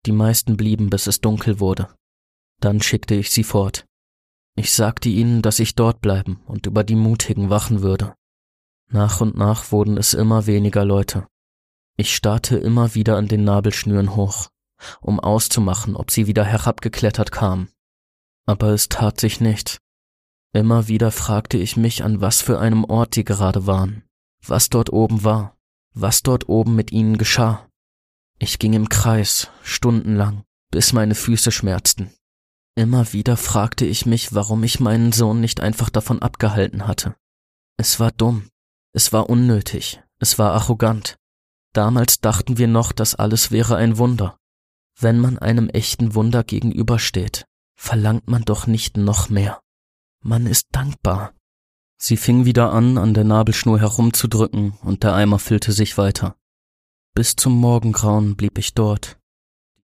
Die meisten blieben, bis es dunkel wurde. Dann schickte ich sie fort. Ich sagte ihnen, dass ich dort bleiben und über die Mutigen wachen würde. Nach und nach wurden es immer weniger Leute. Ich starrte immer wieder an den Nabelschnüren hoch, um auszumachen, ob sie wieder herabgeklettert kamen. Aber es tat sich nichts. Immer wieder fragte ich mich, an was für einem Ort die gerade waren, was dort oben war, was dort oben mit ihnen geschah. Ich ging im Kreis, stundenlang, bis meine Füße schmerzten. Immer wieder fragte ich mich, warum ich meinen Sohn nicht einfach davon abgehalten hatte. Es war dumm, es war unnötig, es war arrogant. Damals dachten wir noch, das alles wäre ein Wunder. Wenn man einem echten Wunder gegenübersteht, verlangt man doch nicht noch mehr. Man ist dankbar. Sie fing wieder an der Nabelschnur herumzudrücken und der Eimer füllte sich weiter. Bis zum Morgengrauen blieb ich dort.